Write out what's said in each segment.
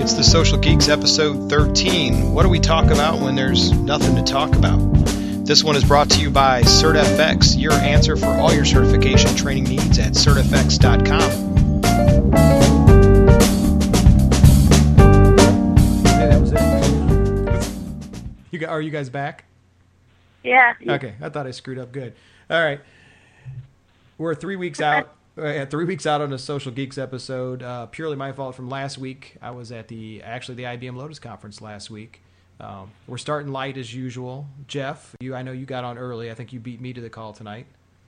It's the Social Geeks episode 13. What do we talk about when there's nothing to talk about? This one is brought to you by CertFX, your answer for all your certification training needs at certfx.com. Hey, that was it. Are you guys back? Yeah. Okay, I thought I screwed up good. All right. We're 3 weeks out. 3 weeks out on a Social Geeks episode. Purely my fault from last week. I was at the IBM Lotus conference last week. We're starting light as usual. Jeff, I know you got on early. I think you beat me to the call tonight.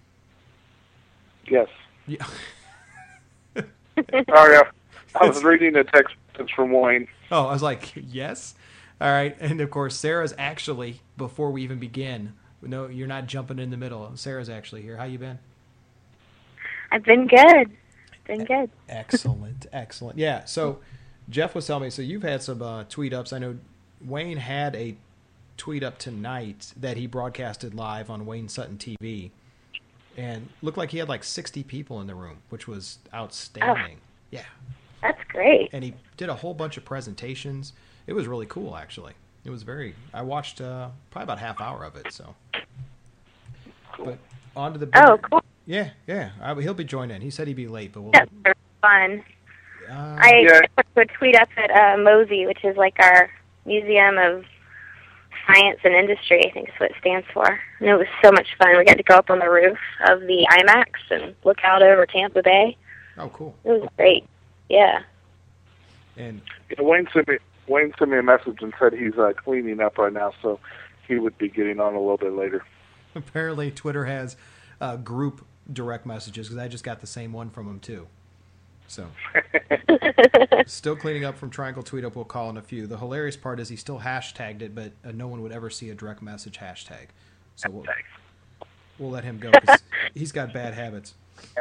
Yes. Yeah. Oh, yeah. I was reading a text from Wayne. Oh, I was like, yes? All right. And, of course, Sarah's actually, before we even begin, no, you're not jumping in the middle. Sarah's actually here. How you been? I've been good. Excellent, excellent. Yeah, so Jeff was telling me, so you've had some tweet ups. I know Wayne had a tweet up tonight that he broadcasted live on Wayne Sutton TV, and looked like he had like 60 people in the room, which was outstanding. Oh, yeah. That's great. And he did a whole bunch of presentations. It was really cool, actually. It was I watched probably about half hour of it, so. But on to the bigger, Oh, cool. Yeah. He'll be joining. He said he'd be late, but we'll. That's fun. I went to a tweet up at MOSI, which is like our Museum of Science and Industry, I think is what it stands for. And it was so much fun. We got to go up on the roof of the IMAX and look out over Tampa Bay. Oh, cool. It was great. Yeah. And Wayne sent me a message and said he's cleaning up right now, so he would be getting on a little bit later. Apparently, Twitter has group direct messages, because I just got the same one from him too. So, still cleaning up from Triangle Tweet Up. We'll call in a few. The hilarious part is he still hashtagged it, but no one would ever see a direct message hashtag. So we'll let him go, because he's got bad habits.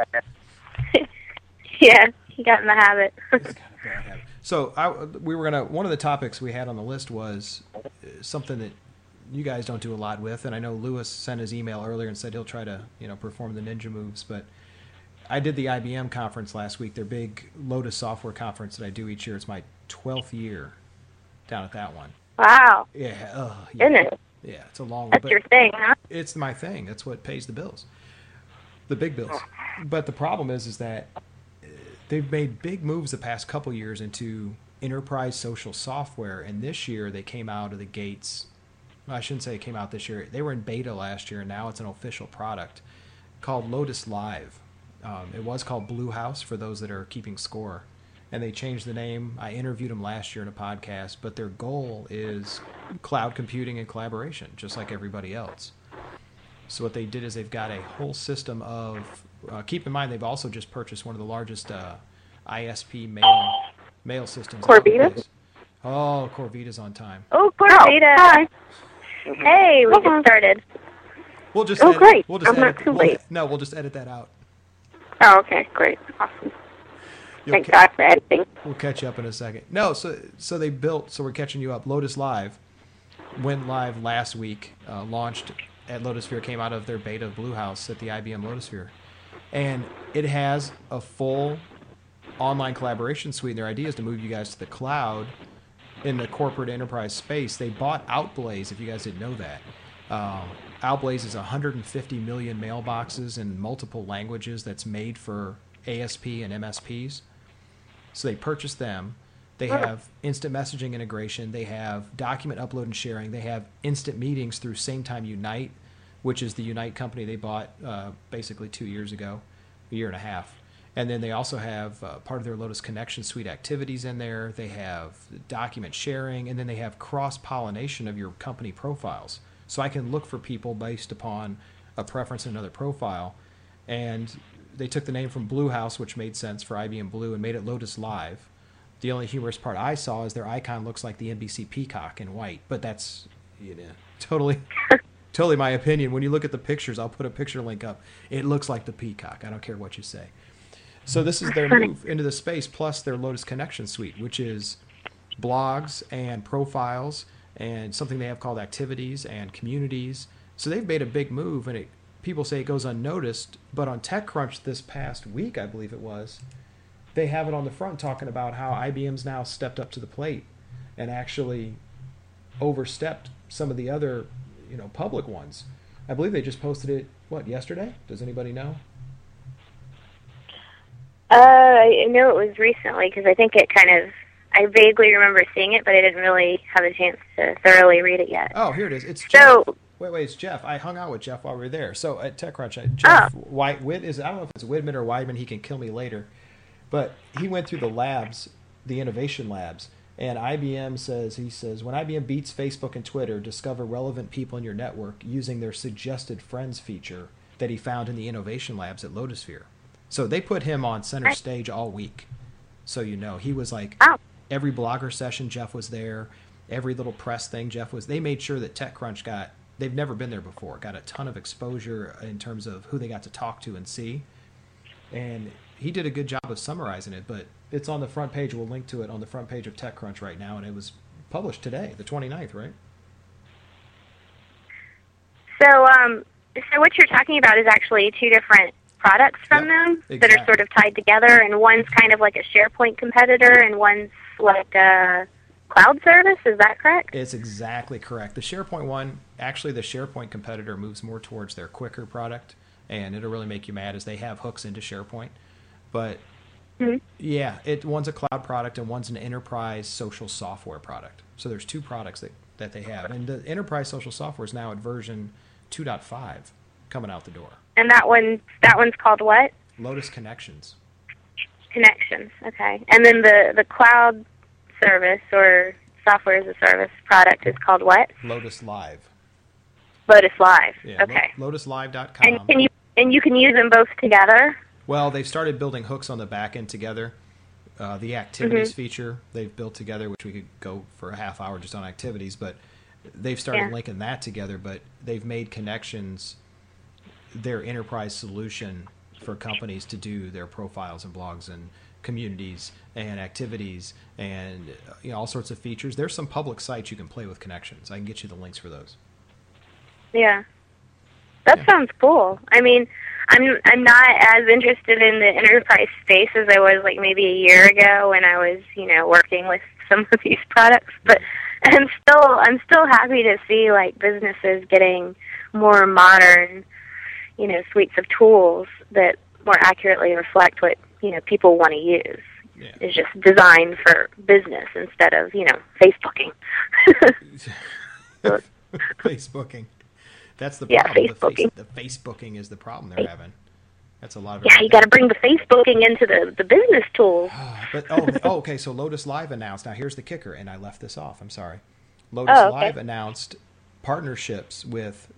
Yeah, he got in the habit. He's got a bad habit. So one of the topics we had on the list was something that you guys don't do a lot with, and I know Lewis sent his email earlier and said he'll try to perform the ninja moves, but I did the IBM conference last week, their big Lotus software conference that I do each year. It's my 12th year down at that one. Wow. Yeah. Goodness. Yeah, it's a long one. That's your thing, huh? It's my thing. That's what pays the bills, the big bills. But the problem is that they've made big moves the past couple years into enterprise social software, and this year they came out of the gates. Well, I shouldn't say it came out this year. They were in beta last year, and now it's an official product called Lotus Live. It was called Bluehouse for those that are keeping score, and they changed the name. I interviewed them last year in a podcast, but their goal is cloud computing and collaboration, just like everybody else. So what they did is they've got a whole system of keep in mind, they've also just purchased one of the largest ISP mail systems. Corvita? Oh, Corvita's on time. Oh, Corvita. Hi. Hey, we just started. We'll just great. We'll just I'm not too late. We'll just edit that out. Oh, okay, great. Awesome. Thank God for editing. We'll catch you up in a second. No, so they built, so we're catching you up. Lotus Live went live last week, launched at Lotusphere, came out of their beta of Bluehouse at the IBM Lotusphere. And it has a full online collaboration suite. And their idea is to move you guys to the cloud in the corporate enterprise space. They bought Outblaze, if you guys didn't know that. Outblaze is 150 million mailboxes in multiple languages that's made for ASP and MSPs. So they purchased them. They have instant messaging integration. They have document upload and sharing. They have instant meetings through SameTime Unite, which is the Unite company they bought basically 2 years ago, a year and a half. And then they also have part of their Lotus Connection Suite activities in there. They have document sharing, and then they have cross-pollination of your company profiles. So I can look for people based upon a preference in another profile. And they took the name from Bluehouse, which made sense for IBM Blue, and made it Lotus Live. The only humorous part I saw is their icon looks like the NBC Peacock in white, but that's totally my opinion. When you look at the pictures, I'll put a picture link up. It looks like the Peacock. I don't care what you say. So this is their move into the space, plus their Lotus Connection Suite, which is blogs and profiles and something they have called activities and communities. So they've made a big move, and people say it goes unnoticed, but on TechCrunch this past week, I believe it was, they have it on the front talking about how IBM's now stepped up to the plate and actually overstepped some of the other, public ones. I believe they just posted it, yesterday? Does anybody know? I know it was recently because I think I vaguely remember seeing it, but I didn't really have a chance to thoroughly read it yet. Oh, here it is. It's Jeff. Wait, it's Jeff. I hung out with Jeff while we were there. So at TechCrunch, Jeff I don't know if it's Widman or Weidman. He can kill me later. But he went through the labs, the innovation labs, and IBM says, when IBM beats Facebook and Twitter, discover relevant people in your network using their suggested friends feature that he found in the innovation labs at Lotusphere. So they put him on center stage all week. So he was like, every blogger session, Jeff was there. Every little press thing, Jeff was. They made sure that TechCrunch they've never been there before, got a ton of exposure in terms of who they got to talk to and see. And he did a good job of summarizing it, but it's on the front page. We'll link to it on the front page of TechCrunch right now, and it was published today, the 29th, right? So what you're talking about is actually two different products from them that are sort of tied together, and one's kind of like a SharePoint competitor, and one's like a cloud service. Is that correct? It's exactly correct. The SharePoint one, actually the SharePoint competitor moves more towards their Quicker product, and it'll really make you mad as they have hooks into SharePoint. But one's a cloud product and one's an enterprise social software product. So there's two products that they have. And the enterprise social software is now at version 2.5 coming out the door. And that one's called what? Lotus Connections. Connections, okay. And then the cloud service or software as a service product is called what? Lotus Live. Lotus Live, yeah, okay. LotusLive.com. And you can use them both together? Well, they've started building hooks on the back end together. The activities feature they've built together, which we could go for a half hour just on activities, but they've started linking that together, but they've made Connections their enterprise solution for companies to do their profiles and blogs and communities and activities and all sorts of features. There's some public sites you can play with Connections. I can get you the links for those. Yeah. That sounds cool. I mean, I'm not as interested in the enterprise space as I was like maybe a year ago when I was, working with some of these products, but I'm still happy to see like businesses getting more modern, suites of tools that more accurately reflect what, people want to use. Yeah. It's just designed for business instead of, Facebooking. Facebooking. That's the problem. Yeah, Facebooking. The Facebooking is the problem they're having. That's a lot of you got to bring the Facebooking into the business tools. But okay. So Lotus Live announced. Now here's the kicker, and I left this off. I'm sorry. Lotus Live announced partnerships with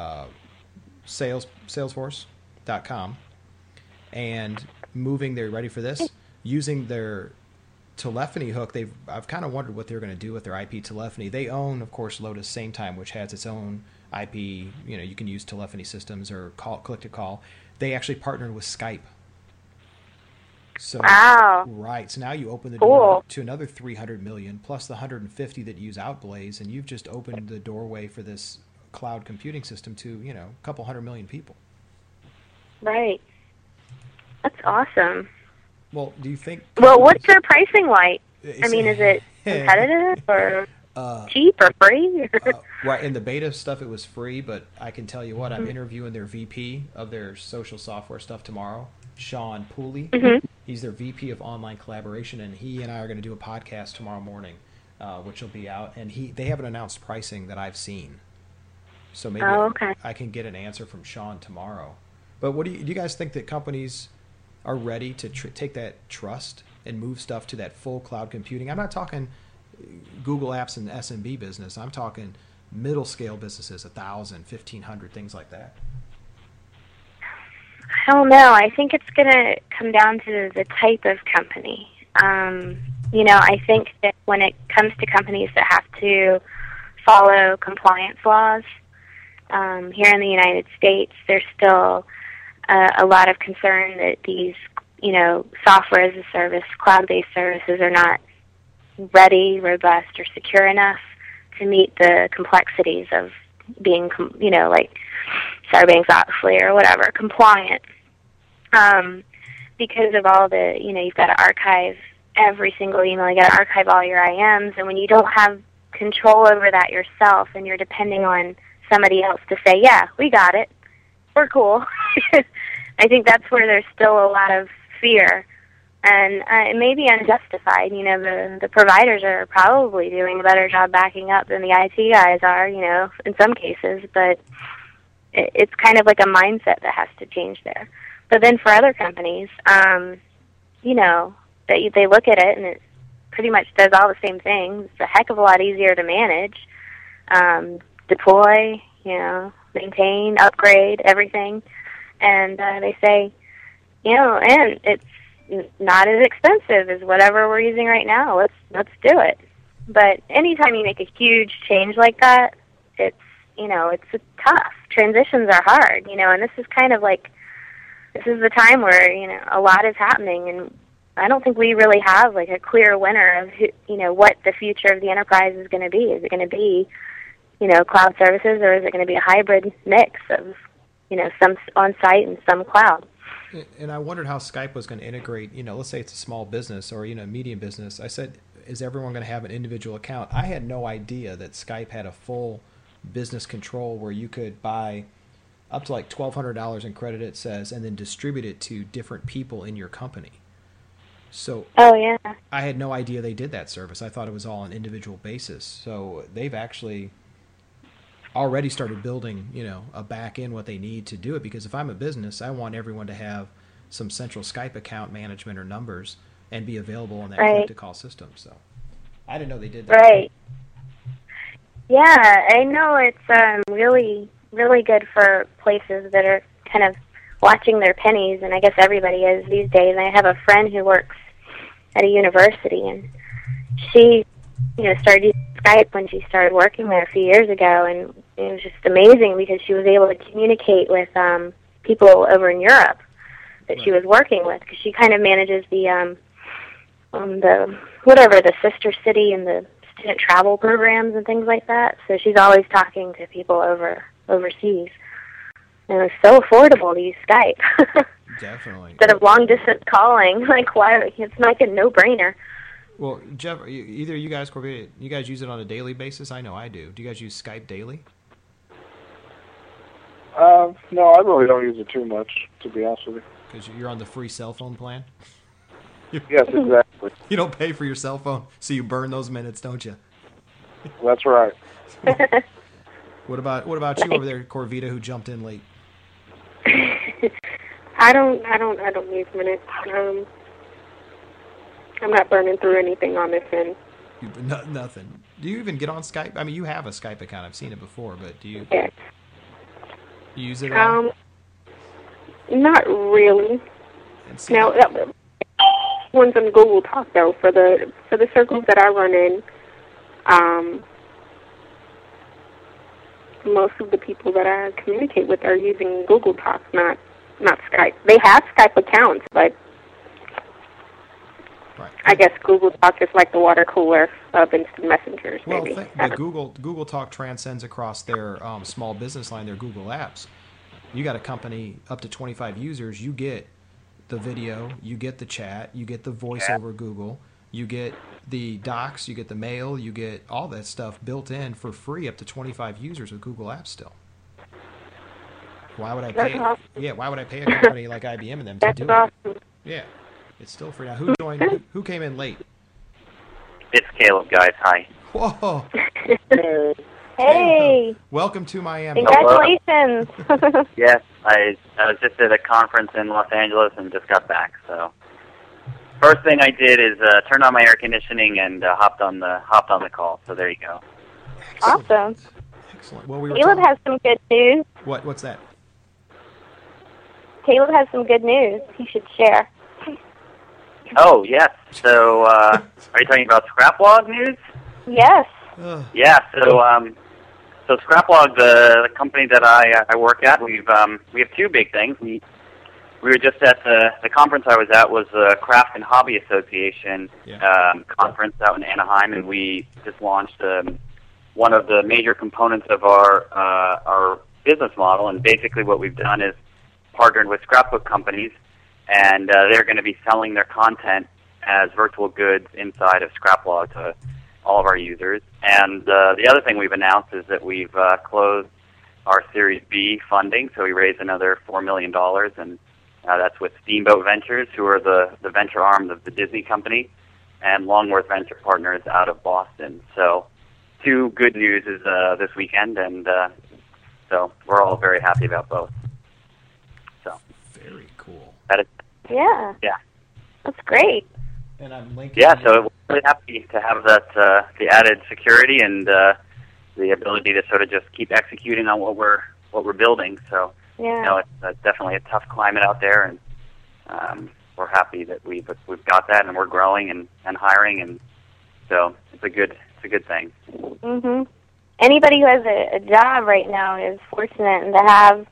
Salesforce.com and moving. They're ready for this. Using their telephony hook, I've kind of wondered what they're going to do with their IP telephony. They own, of course, Lotus SameTime, which has its own IP. You can use telephony systems or click to call. They actually partnered with Skype. So, wow. Right. So now you open the door to another 300 million plus the 150 that use Outblaze, and you've just opened the doorway for this cloud computing system to, a couple 100 million people. Right. That's awesome. Well, do you think... Well, what's their pricing like? I mean, is it competitive or cheap or free? Right, in the beta stuff it was free, but I can tell you what, I'm interviewing their VP of their social software stuff tomorrow, Sean Pooley. He's their VP of online collaboration, and he and I are going to do a podcast tomorrow morning, which will be out. And they haven't announced pricing that I've seen. So maybe I can get an answer from Sean tomorrow. But do you guys think that companies are ready to take that trust and move stuff to that full cloud computing? I'm not talking Google Apps and SMB business. I'm talking middle scale businesses, 1,000, 1,500, things like that. I don't know. I think it's going to come down to the type of company. I think that when it comes to companies that have to follow compliance laws, here in the United States, there's still a lot of concern that these, software as a service, cloud-based services are not ready, robust, or secure enough to meet the complexities of being, like Sarbanes-Oxley or whatever, compliant. because of all the, you've got to archive every single email, you got to archive all your IMs, and when you don't have control over that yourself and you're depending on somebody else to say, yeah, we got it, we're cool. I think that's where there's still a lot of fear, and it may be unjustified. The providers are probably doing a better job backing up than the IT guys are, in some cases, but it's kind of like a mindset that has to change there. But then for other companies, they look at it and it pretty much does all the same things. It's a heck of a lot easier to manage, deploy, maintain, upgrade, everything. And they say, and it's not as expensive as whatever we're using right now. Let's do it. But anytime you make a huge change like that, it's tough. Transitions are hard, and this is kind of like, this is the time where, a lot is happening, and I don't think we really have like a clear winner of who, what the future of the enterprise is going to be. Is it going to be, cloud services, or is it going to be a hybrid mix of, some on-site and some cloud? And I wondered how Skype was going to integrate, let's say it's a small business or, medium business. I said, is everyone going to have an individual account? I had no idea that Skype had a full business control where you could buy up to like $1,200 in credit, it says, and then distribute it to different people in your company. So oh yeah, I had no idea they did that service. I thought it was all on an individual basis. So they've actually already started building, a back end what they need to do it. Because if I'm a business, I want everyone to have some central Skype account management or numbers and be available on that click-to-call system. So I didn't know they did that. Right. Yeah, I know it's really, really good for places that are kind of watching their pennies, and I guess everybody is these days. I have a friend who works at a university, and she, started using Skype when she started working there a few years ago, and it was just amazing because she was able to communicate with people over in Europe that she was working with, because she kind of manages the sister city and the student travel programs and things like that. So she's always talking to people overseas. And it was so affordable to use Skype. Definitely. Instead of long-distance calling. Like, why? It's like a no-brainer. Well, Jeff, either you guys, Corvita, you guys use it on a daily basis? I know I do. Do you guys use Skype daily? No, I really don't use it too much, to be honest with you. Because you're on the free cell phone plan? Yes, exactly. You don't pay for your cell phone, so you burn those minutes, don't you? That's right. What about you over there, Corvita, who jumped in late? I don't use minutes. I'm not burning through anything on this end. Nothing. Do you even get on Skype? I mean, you have a Skype account. I've seen it before, but do you? Yes. You use it at all? Not really. Now, one's on Google Talk though. For the circles that I run in, most of the people that I communicate with are using Google Talk, not Skype. They have Skype accounts, but right. I guess Google Talk is like the water cooler of instant messengers. Well, maybe. Google Talk transcends across their small business line, their Google Apps. You got a company up to 25 users, you get the video, you get the chat, you get the voice over Google, you get the docs, you get the mail, you get all that stuff built in for free up to 25 users with Google Apps still. Why would I pay? Awesome. Yeah, why would I pay a company like IBM and them to do it? Yeah, it's still free. Now, who joined? Who came in late? It's Caleb, guys. Hi. Whoa! Hey! Welcome to Miami. Congratulations! Yes, I was just at a conference in Los Angeles and just got back. So, first thing I did is turned on my air conditioning and hopped on the call. So there you go. Awesome. Excellent. Well, Caleb has some good news. What's that? Caleb has some good news he should share. Oh, yes. So, are you talking about Scraplog news? Yes. Yeah. So Scraplog, the company that I work at, we have two big things. We were just at the conference I was at was the Craft and Hobby Association conference out in Anaheim, and we just launched one of the major components of our business model. And basically, what we've done is partnered with scrapbook companies and they're going to be selling their content as virtual goods inside of Scraplog to all of our users. And the other thing we've announced is that we've closed our Series B funding, so we raised another $4 million, and that's with Steamboat Ventures, who are the venture arm of the Disney company, and Longworth Venture Partners out of Boston. So 2 good news is this weekend, and so we're all very happy about both. So very cool. Yeah. That's great. And I'm linking. Yeah, so we're really happy to have that the added security and the ability to sort of just keep executing on what we're building. So it's definitely a tough climate out there, and we're happy that we've got that, and we're growing and hiring, and so it's a good thing. Mhm. Anybody who has a job right now is fortunate, and to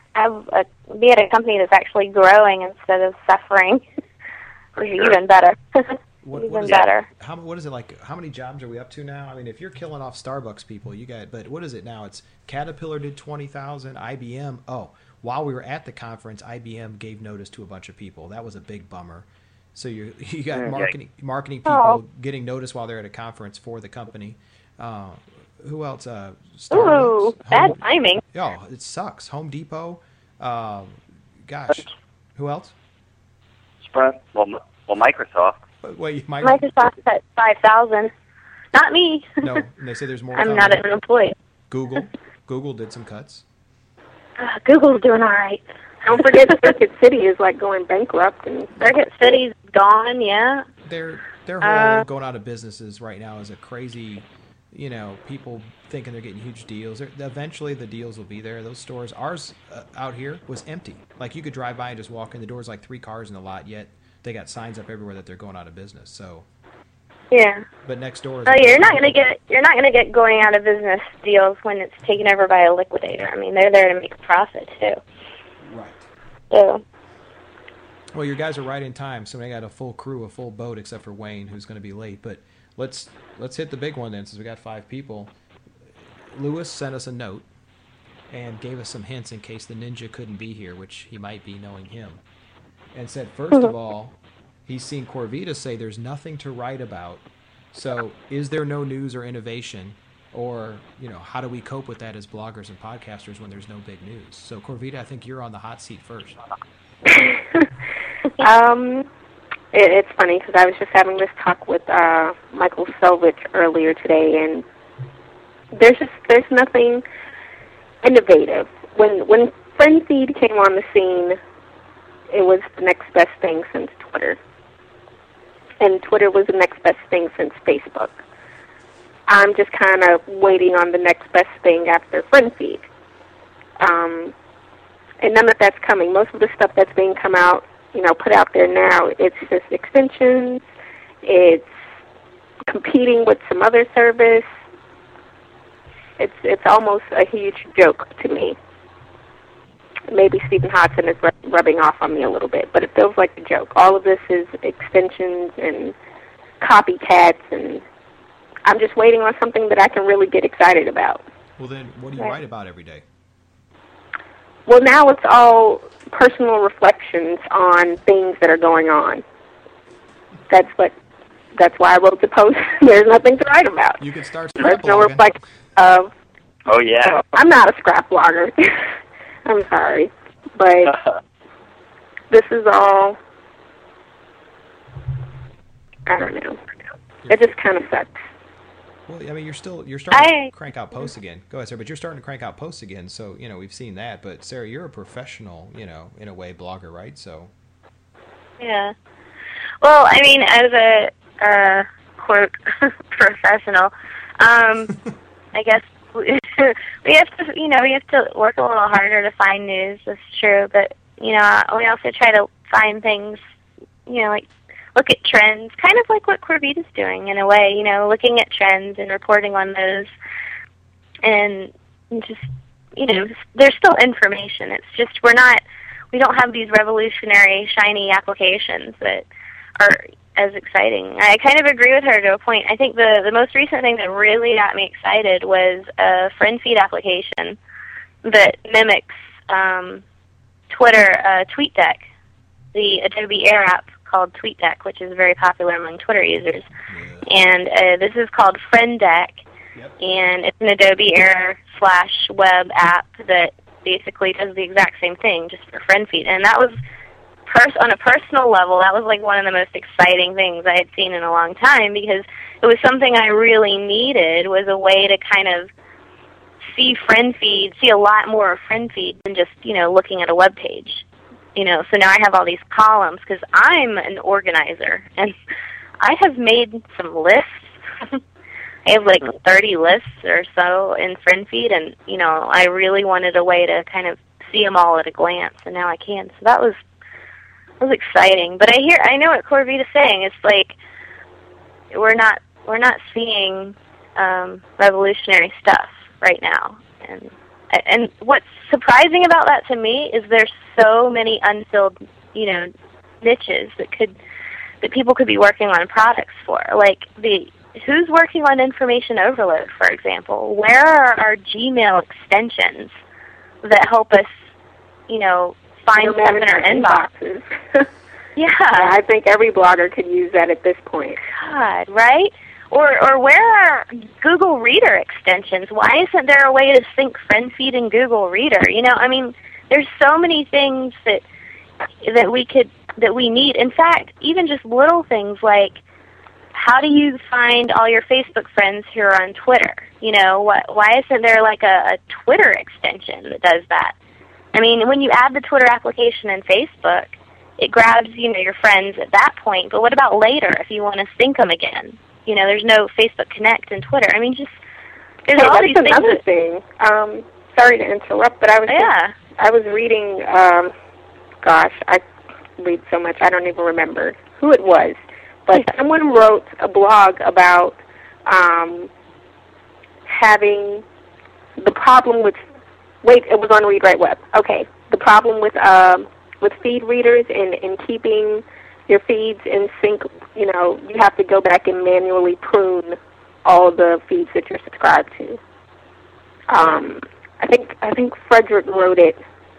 be at a company that's actually growing instead of suffering is even better. Even better. What is it like? How many jobs are we up to now? I mean, if you're killing off Starbucks people, but what is it now? It's Caterpillar did 20,000, IBM. Oh, while we were at the conference, IBM gave notice to a bunch of people. That was a big bummer. So you got marketing people getting notice while they're at a conference for the company. Who else? Starbucks. Ooh, bad timing. Oh, it sucks. Home Depot. Gosh, who else? Sprint. Well, Microsoft. Wait, Microsoft's at 5,000. Not me. No, and they say there's more. I'm not an employee. Google did some cuts. Google's doing all right. Don't forget Circuit City is like going bankrupt, and Circuit City's gone. Yeah. Their whole going out of businesses right now is a crazy. People thinking they're getting huge deals. Eventually, the deals will be there. Those stores, ours out here was empty. Like you could drive by and just walk in. The door's like 3 cars in the lot. Yet they got signs up everywhere that they're going out of business. So. Yeah. But next door. You're not gonna get going out of business deals when it's taken over by a liquidator. I mean, they're there to make a profit too. Right. So. Well, your guys are right in time. So we got a full crew, a full boat, except for Wayne, who's going to be late. But let's hit the big one then, since we got 5 people. Lewis sent us a note and gave us some hints in case the ninja couldn't be here, which he might be knowing him, and said, first of all, he's seen Corvita say there's nothing to write about. So is there no news or innovation? Or, how do we cope with that as bloggers and podcasters when there's no big news? So, Corvita, I think you're on the hot seat first. It's funny because I was just having this talk with Michael Selvich earlier today, and there's nothing innovative. When FriendFeed came on the scene, it was the next best thing since Twitter, and Twitter was the next best thing since Facebook. I'm just kind of waiting on the next best thing after FriendFeed, and none of that's coming. Most of the stuff that's being put out there now, it's just extensions. It's competing with some other service. It's almost a huge joke to me. Maybe Stephen Hodson is rubbing off on me a little bit, but it feels like a joke. All of this is extensions and copycats, and I'm just waiting on something that I can really get excited about. Well, then, what do you write about every day? Well, now it's all personal reflections on things that are going on. That's why I wrote the post. There's nothing to write about. You could start There's scrap no blogging. reflection of. Oh yeah. I'm not a scrap blogger. I'm sorry, but this is all. I don't know. It just kind of sucks. Well, I mean, you're starting to crank out posts again. Go ahead, Sarah, but you're starting to crank out posts again, so, we've seen that. But, Sarah, you're a professional, in a way, blogger, right? So. Yeah. Well, I mean, as a, quote, professional, I guess we have to work a little harder to find news, that's true. But, we also try to find things, like, look at trends, kind of like what Corvita's doing in a way, looking at trends and reporting on those. And just, there's still information. It's just we don't have these revolutionary, shiny applications that are as exciting. I kind of agree with her to a point. I think the most recent thing that really got me excited was a FriendFeed application that mimics Twitter TweetDeck. the Adobe Air app called TweetDeck, which is very popular among Twitter users. And this is called FriendDeck, and it's an Adobe Air /web app that basically does the exact same thing, just for friend feed. And that was, on a personal level, that was like one of the most exciting things I had seen in a long time, because it was something I really needed, was a way to kind of see a lot more of friend feed than just, looking at a web page. So now I have all these columns, because I'm an organizer, and I have made some lists. I have like 30 lists or so in friend feed, and, I really wanted a way to kind of see them all at a glance, and now I can. So that was exciting. But I know what Corvita's saying. It's like we're not seeing revolutionary stuff right now. And what's surprising about that to me is there's so many unfilled, niches that people could be working on products for. Like who's working on information overload, for example? Where are our Gmail extensions that help us, find stuff in our inboxes? Yeah. I think every blogger could use that at this point. God, right? Or where are Google Reader extensions? Why isn't there a way to sync friend feed in Google Reader? There's so many things that we need. In fact, even just little things like, how do you find all your Facebook friends who are on Twitter? Why isn't there like a Twitter extension that does that? I mean, when you add the Twitter application in Facebook, it grabs, your friends at that point. But what about later if you want to sync them again? There's no Facebook Connect in Twitter. I mean, there's all these things. That's another thing. Sorry to interrupt, but I was reading, I read so much, I don't even remember who it was. But someone wrote a blog about having the problem with, it was on Read Write Web. Okay, the problem with feed readers and keeping your feeds in sync. You have to go back and manually prune all the feeds that you're subscribed to. I think Frederick wrote it.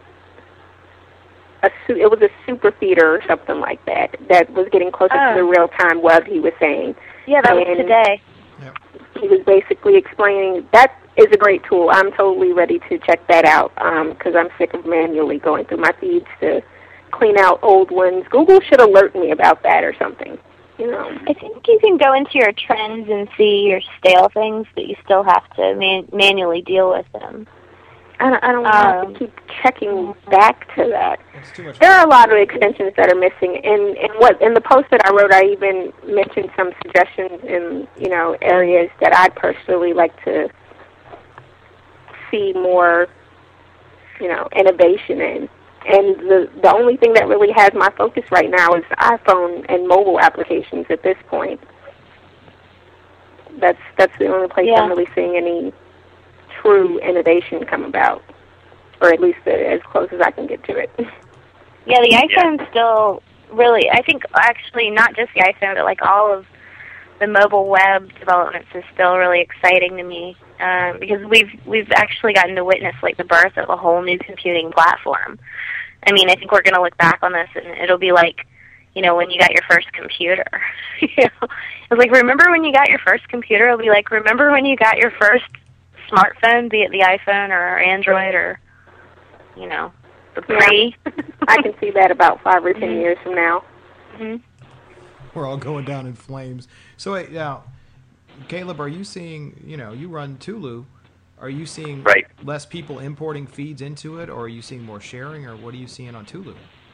It was a super feeder or something like that was getting closer to the real-time web, he was saying. Yeah, that was today. Yep. He was basically explaining that is a great tool. I'm totally ready to check that out because I'm sick of manually going through my feeds to clean out old ones. Google should alert me about that or something. I think you can go into your trends and see your stale things, but you still have to manually deal with them. I don't want to keep checking back to that. It's too much. There are a lot of extensions that are missing. In the post that I wrote, I even mentioned some suggestions in areas that I'd personally like to see more innovation in. And the only thing that really has my focus right now is iPhone and mobile applications at this point. That's the only place I'm really seeing any true innovation come about, or at least as close as I can get to it. Yeah, the iPhone's still really, I think actually not just the iPhone, but like all of the mobile web developments is still really exciting to me because we've actually gotten to witness like the birth of a whole new computing platform. I mean, I think we're going to look back on this and it'll be like, when you got your first computer. It's like, remember when you got your first computer? It'll be like, remember when you got your first smartphone, be it the iPhone or Android or, the pre. I can see that about 5 or 10 years from now. Mm-hmm. We're all going down in flames. So wait, now, Caleb, are you seeing, you run Tulu, are you seeing less people importing feeds into it, or are you seeing more sharing, or what are you seeing on Tulu?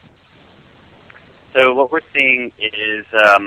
So what we're seeing is,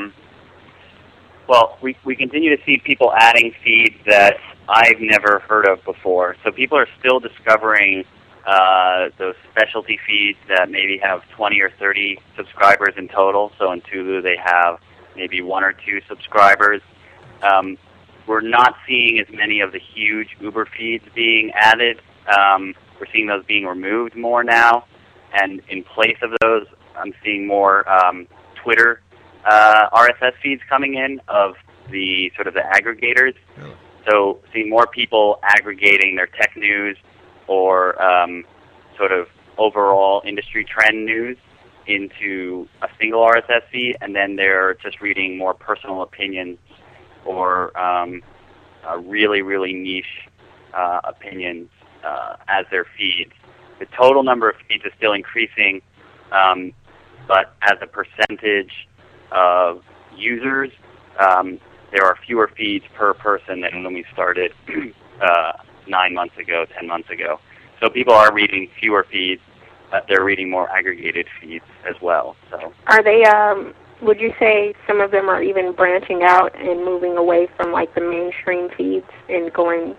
we continue to see people adding feeds that I've never heard of before. So people are still discovering those specialty feeds that maybe have 20 or 30 subscribers in total. So in Tulu they have maybe 1 or 2 subscribers. We're not seeing as many of the huge Uber feeds being added. We're seeing those being removed more now. And in place of those, I'm seeing more Twitter RSS feeds coming in of the sort of the aggregators. Really? So seeing more people aggregating their tech news or sort of overall industry trend news into a single RSS feed, and then they're just reading more personal opinions or really, really niche opinions as their feeds. The total number of feeds is still increasing, but as a percentage of users, there are fewer feeds per person than when we started 9 months ago, 10 months ago. So people are reading fewer feeds, but they're reading more aggregated feeds as well. So are they? Would you say some of them are even branching out and moving away from like the mainstream feeds and going,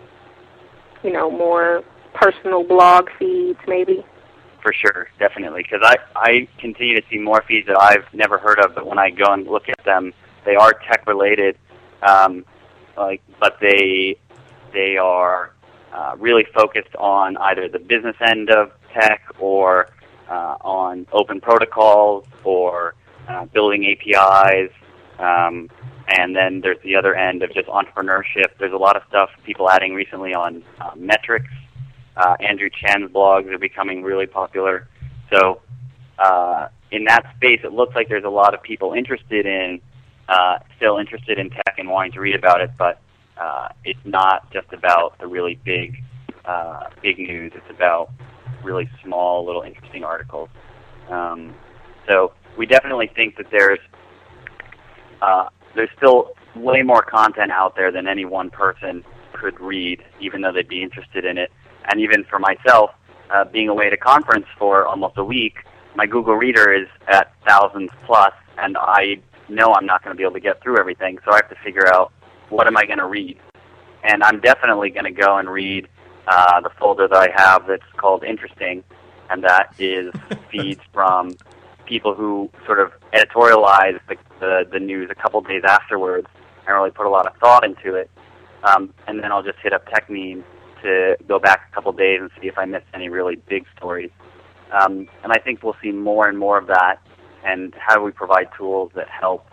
more personal blog feeds, maybe? For sure, definitely, because I continue to see more feeds that I've never heard of, but when I go and look at them, they are tech related, but they are really focused on either the business end of tech or on open protocols or building APIs, and then there's the other end of just entrepreneurship. There's a lot of stuff people adding recently on metrics. Andrew Chen's blogs are becoming really popular. So in that space, it looks like there's a lot of people still interested in tech and wanting to read about it, but it's not just about the really big news. It's about really small, little interesting articles. So we definitely think that there's still way more content out there than any one person could read, even though they'd be interested in it. And even for myself, being away at a conference for almost a week, my Google Reader is at thousands plus, and I know I'm not going to be able to get through everything, so I have to figure out what am I going to read. And I'm definitely going to go and read the folder that I have that's called Interesting, and that is feeds from people who sort of editorialize the news a couple days afterwards and really put a lot of thought into it. And then I'll just hit up TechMeme to go back a couple days and see if I missed any really big stories. And I think we'll see more and more of that, and how do we provide tools that help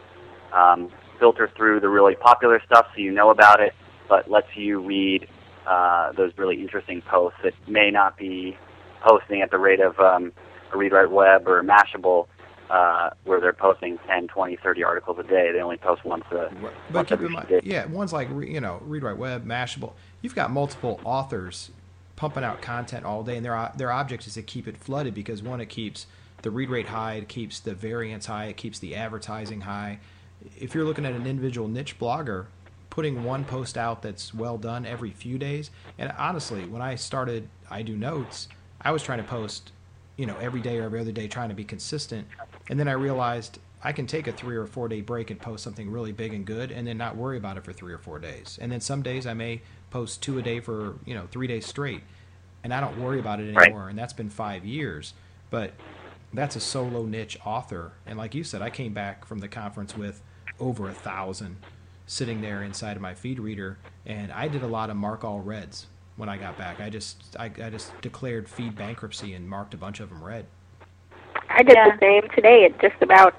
filter through the really popular stuff so you know about it, but lets you read those really interesting posts that may not be posting at the rate of a ReadWriteWeb or Mashable, where they're posting 10, 20, 30 articles a day. They only post once But keep in mind, day. ones like ReadWriteWeb, Mashable, you've got multiple authors pumping out content all day, and their object is to keep it flooded because, one, it keeps the read rate high, it keeps the variance high, it keeps the advertising high. If you're looking at an individual niche blogger, putting one post out that's well done every few days, and honestly, when I started I Do Notes, I was trying to post every day or every other day, trying to be consistent, and then I realized I can take a 3 or 4 day break and post something really big and good and then not worry about it for 3 or 4 days. And then some days I may post 2 a day for 3 days straight, and I don't worry about it anymore. Right. And that's been 5 years. But that's a solo niche author, and like you said, I came back from the conference with over 1,000 sitting there inside of my feed reader, and I did a lot of mark all reds when I got back. I just declared feed bankruptcy and marked a bunch of them red. I did the same today at just about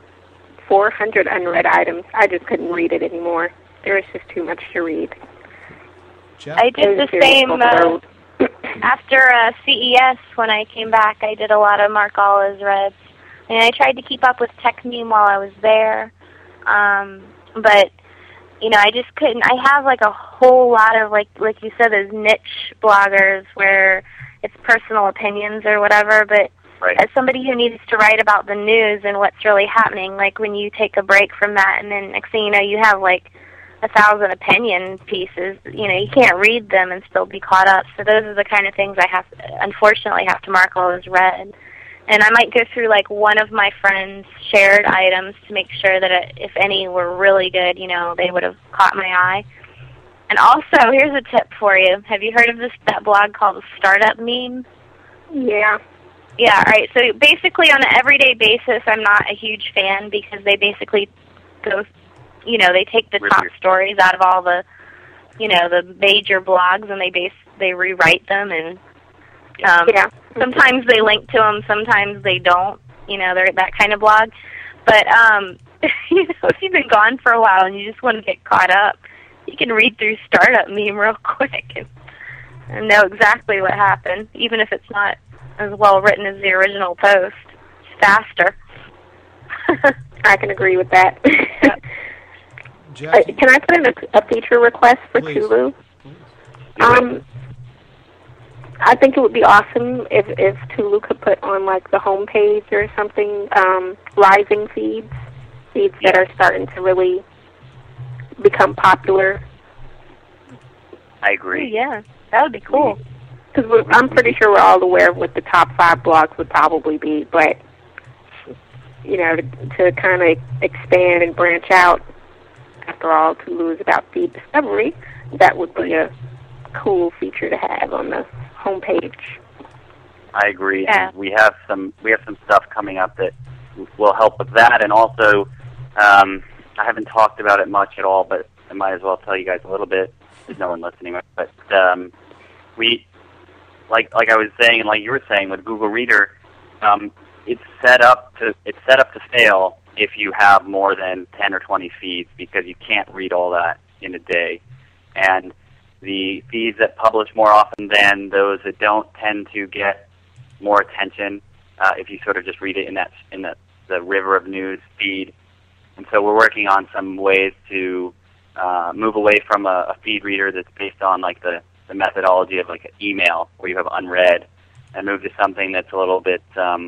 400 unread items. I just couldn't read it anymore. There was just too much to read. Jeff? I did the same after CES. When I came back, I did a lot of mark all as reds, and I tried to keep up with TechMeme while I was there, but I just couldn't. I have like a whole lot of like you said, those niche bloggers where it's personal opinions or whatever, but right. As somebody who needs to write about the news and what's really happening, like when you take a break from that and then next thing you know you have like 1,000 opinion pieces, you can't read them and still be caught up. So those are the kind of things I unfortunately have to mark all as read. And I might go through like one of my friends' shared items to make sure that if any were really good, they would have caught my eye. And also, here's a tip for you. Have you heard of that blog called Startup Meme? Yeah. Yeah, all right. So basically on an everyday basis, I'm not a huge fan because they basically go, they take the top stories out of all the, the major blogs and they rewrite them and sometimes they link to them, sometimes they don't. They're that kind of blog. But if you've been gone for a while and you just want to get caught up, you can read through Startup Meme real quick and know exactly what happened, even if it's not as well written as the original post. faster. I can agree with that. Yep. Can I put in a feature request for Please. Tulu? I think it would be awesome if Tulu could put on like the homepage or something, rising feeds that are starting to really become popular. I agree. Yeah, that would be cool. Because I'm pretty sure we're all aware of what the top 5 blogs would probably be, but to kind of expand and branch out. After all, Tulu is about feed discovery. That would be a cool feature to have on the homepage. I agree. Yeah. We have some stuff coming up that will help with that, and also I haven't talked about it much at all, but I might as well tell you guys a little bit. There's no one listening, but we like I was saying, and like you were saying with Google Reader, it's set up to fail if you have more than 10 or 20 feeds, because you can't read all that in a day. And the feeds that publish more often than those that don't tend to get more attention if you sort of just read it in the river of news feed. And so we're working on some ways to move away from a feed reader that's based on like the methodology of like an email where you have unread, and move to something that's a little bit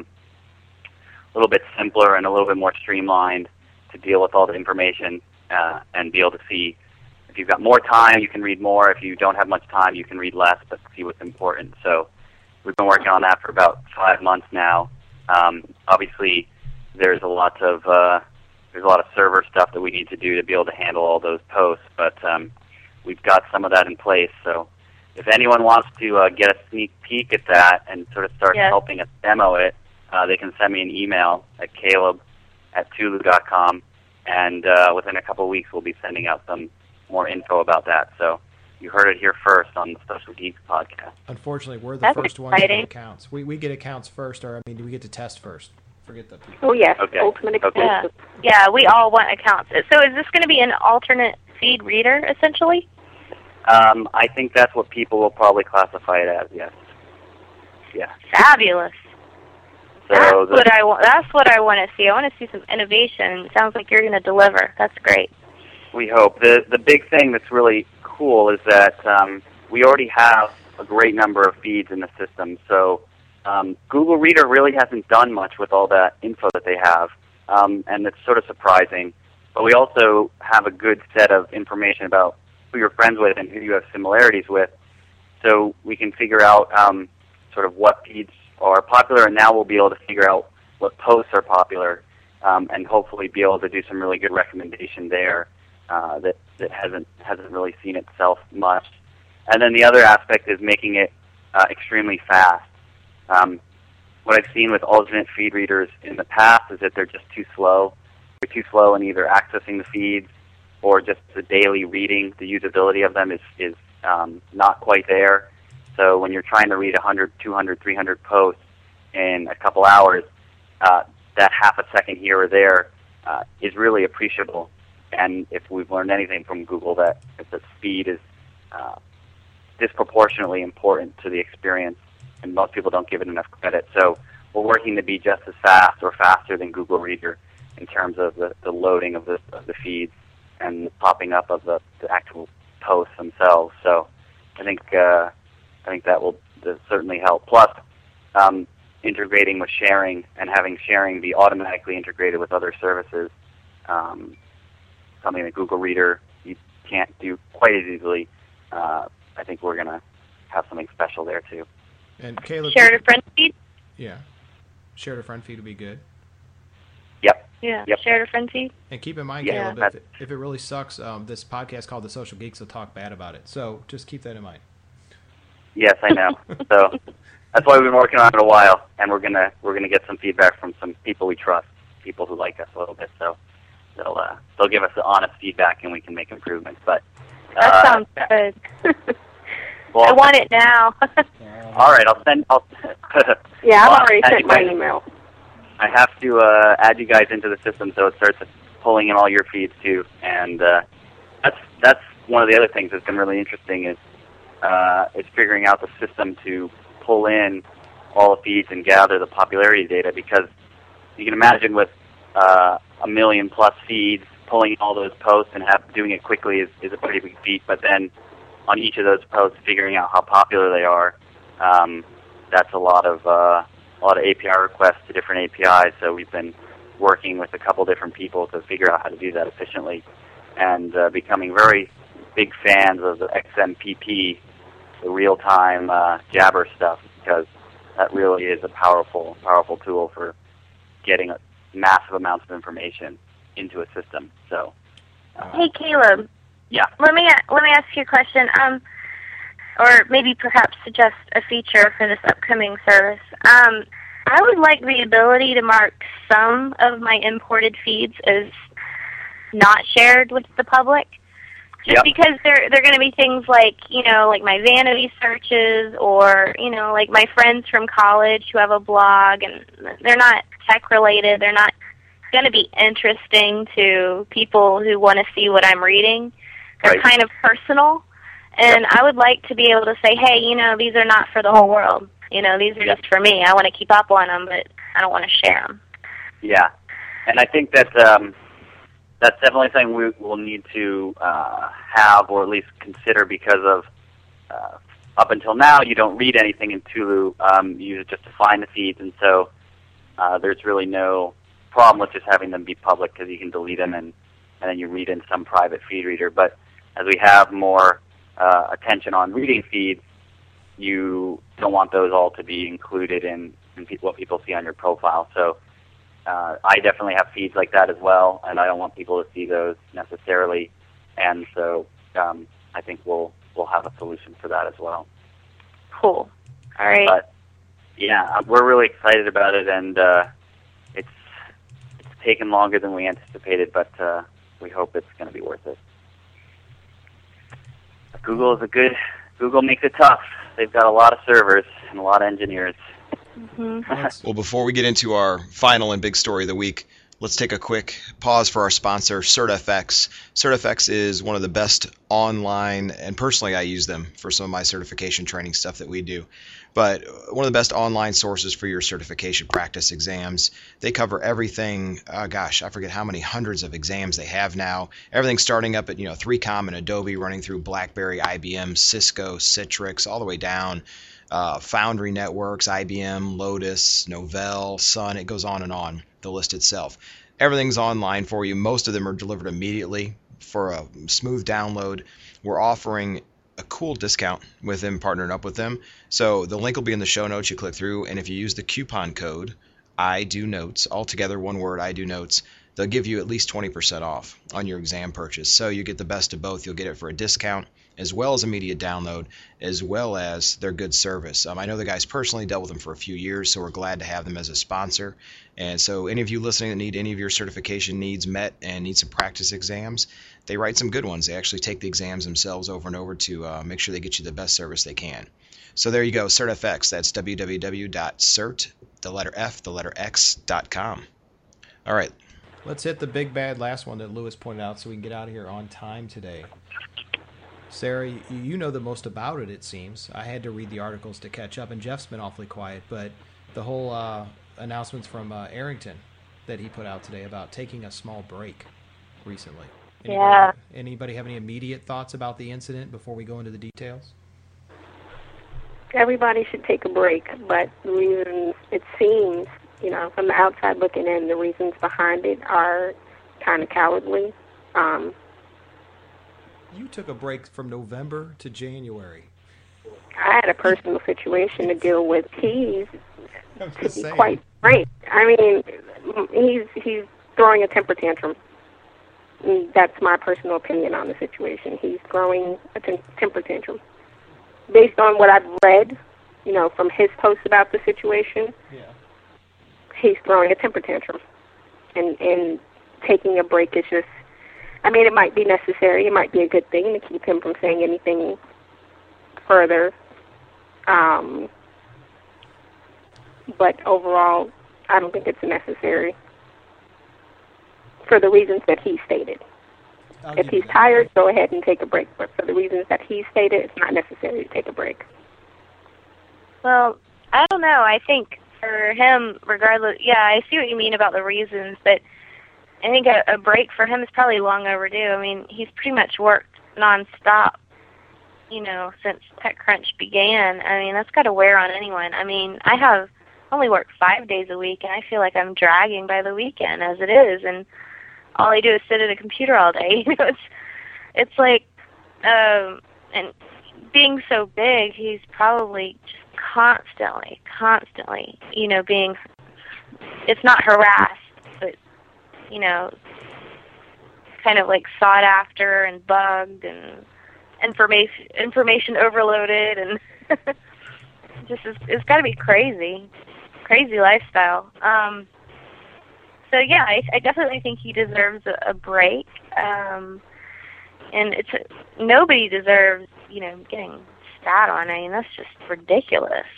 simpler and a little bit more streamlined to deal with all the information and be able to see. If you've got more time, you can read more. If you don't have much time, you can read less, but see what's important. So we've been working on that for about 5 months now. Obviously, there's a lot of server stuff that we need to do to be able to handle all those posts, but we've got some of that in place. So if anyone wants to get a sneak peek at that and sort of start helping us demo it, they can send me an email at caleb@tulu.com, and within a couple of weeks we'll be sending out some more info about that. So you heard it here first on the Social Geeks podcast. Unfortunately, we're the That's first ones to exciting. get accounts. We get accounts first, or I mean, we get to test first. Forget that. Oh, yes, Okay. ultimate exclusive. Yeah, we all want accounts. So is this going to be an alternate feed reader, essentially? I think that's what people will probably classify it as, yes. Yeah. Fabulous. So That's what I want. That's what I want to see. I want to see some innovation. It sounds like you're going to deliver. That's great. we hope. The big thing that's really cool is that we already have a great number of feeds in the system. So Google Reader really hasn't done much with all that info that they have, and it's sort of surprising. But we also have a good set of information about who you're friends with and who you have similarities with, so we can figure out sort of what feeds are popular, and now we'll be able to figure out what posts are popular, and hopefully be able to do some really good recommendation there that hasn't really seen itself much. And then the other aspect is making it extremely fast. What I've seen with alternate feed readers in the past is that they're just too slow. They're too slow in either accessing the feeds or just the daily reading. The usability of them is not quite there. So when you're trying to read 100, 200, 300 posts in a couple hours, that half a second here or there is really appreciable. And if we've learned anything from Google, that the speed is disproportionately important to the experience, and most people don't give it enough credit. So we're working to be just as fast or faster than Google Reader in terms of the loading of the feeds and the popping up of the actual posts themselves. So I think that will certainly help. Plus, integrating with sharing and having sharing be automatically integrated with other services, something that Google Reader you can't do quite as easily. I think we're going to have something special there too. And Caleb, Share to friend feed? Yeah. Share to friend feed would be good. Yep. Yeah, Yep. share to friend feed. And keep in mind, Yeah, Caleb, if it really sucks, this podcast called The Social Geeks will talk bad about it. So just keep that in mind. Yes, I know. So that's why we've been working on it a while, and we're gonna get some feedback from some people we trust, people who like us a little bit. So they'll give us the honest feedback, and we can make improvements. But That sounds good. well, I want it now. All right, I'll send. Yeah, I've Well, already I'll sent my add you email. I have to add you guys into the system so it starts pulling in all your feeds too. And that's one of the other things that's been really interesting is figuring out the system to pull in all the feeds and gather the popularity data, because you can imagine with 1 million plus feeds, pulling all those posts and doing it quickly is a pretty big feat. But then on each of those posts, figuring out how popular they are, that's a lot of API requests to different APIs. So we've been working with a couple different people to figure out how to do that efficiently, and becoming very big fans of the XMPP, the real-time Jabber stuff, because that really is a powerful tool for getting massive amounts of information into a system. So, hey Caleb. Yeah. Let me ask you a question. Or maybe perhaps suggest a feature for this upcoming service. I would like the ability to mark some of my imported feeds as not shared with the public. Just because they're going to be things like, like my vanity searches, or, like my friends from college who have a blog, and they're not tech related. They're not going to be interesting to people who want to see what I'm reading. They're kind of personal, and I would like to be able to say, hey, these are not for the whole world. These are just for me. I want to keep up on them, but I don't want to share them. Yeah, and I think that that's definitely something we will need to have, or at least consider, because of up until now you don't read anything in Tulu. You use it just to find the feeds, and so there's really no problem with just having them be public, because you can delete them and then you read in some private feed reader. But as we have more attention on reading feeds, you don't want those all to be included in what people see on your profile. So I definitely have feeds like that as well, and I don't want people to see those necessarily. And so I think we'll have a solution for that as well. Cool. All right. But yeah, we're really excited about it, and it's taken longer than we anticipated, but we hope it's going to be worth it. Google makes it tough. They've got a lot of servers and a lot of engineers. Well, before we get into our final and big story of the week, let's take a quick pause for our sponsor, CertFX. CertFX is one of the best online, and personally I use them for some of my certification training stuff that we do, but one of the best online sources for your certification practice exams. They cover everything. Gosh, I forget how many hundreds of exams they have now. Everything starting up at 3Com and Adobe, running through BlackBerry, IBM, Cisco, Citrix, all the way down. Foundry Networks, IBM, Lotus, Novell, Sun, it goes on and on, the list itself. Everything's online for you. Most of them are delivered immediately for a smooth download. We're offering a cool discount with them, partnering up with them. So the link will be in the show notes. You click through, and if you use the coupon code IDoNotes, all together one word, IDoNotes, they'll give you at least 20% off on your exam purchase. So you get the best of both. You'll get it for a discount, as well as immediate download, as well as their good service. I know the guys personally, dealt with them for a few years, so we're glad to have them as a sponsor. And so any of you listening that need any of your certification needs met and need some practice exams, they write some good ones. They actually take the exams themselves over and over to make sure they get you the best service they can. So there you go, CertFX. That's www.cert.x.com. All right. Let's hit the big bad last one that Lewis pointed out so we can get out of here on time today. Sarah, you know the most about it seems. I had to read the articles to catch up, and Jeff's been awfully quiet, but the whole announcements from Arrington that he put out today about taking a small break recently. Anybody have any immediate thoughts about the incident before we go into the details? Everybody should take a break, but the reason it seems, from the outside looking in, the reasons behind it are kind of cowardly. You took a break from November to January. I had a personal situation to deal with. To be quite frank, I mean, he's throwing a temper tantrum. That's my personal opinion on the situation. He's throwing a temper tantrum. Based on what I've read, from his posts about the situation, he's throwing a temper tantrum. And taking a break is just, it might be necessary. It might be a good thing to keep him from saying anything further. But overall, I don't think it's necessary for the reasons that he stated. If he's tired, go ahead and take a break. But for the reasons that he stated, it's not necessary to take a break. Well, I don't know. I think for him, regardless, yeah, I see what you mean about the reasons, but I think a break for him is probably long overdue. I mean, he's pretty much worked nonstop, since TechCrunch began. I mean, that's got to wear on anyone. I mean, I have only worked 5 days a week, and I feel like I'm dragging by the weekend as it is, and all I do is sit at a computer all day. It's like, and being so big, he's probably just constantly, being, it's not harassed, but, kind of like sought after and bugged and information overloaded, and it's got to be crazy lifestyle. So yeah, I definitely think he deserves a break, and nobody deserves, getting stat on. I mean, that's just ridiculous.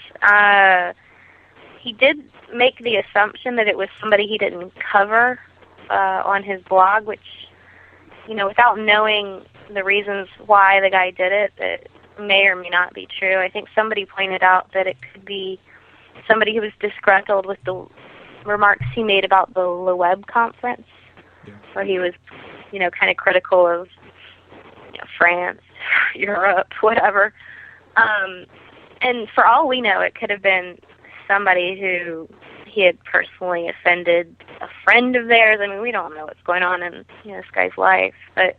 He did make the assumption that it was somebody he didn't cover on his blog, which, without knowing the reasons why the guy did it, it may or may not be true. I think somebody pointed out that it could be somebody who was disgruntled with the remarks he made about the Le Web conference, where he was, kind of critical of France, Europe, whatever. And for all we know, it could have been somebody who he had personally offended a friend of theirs. I mean, we don't know what's going on in this guy's life, but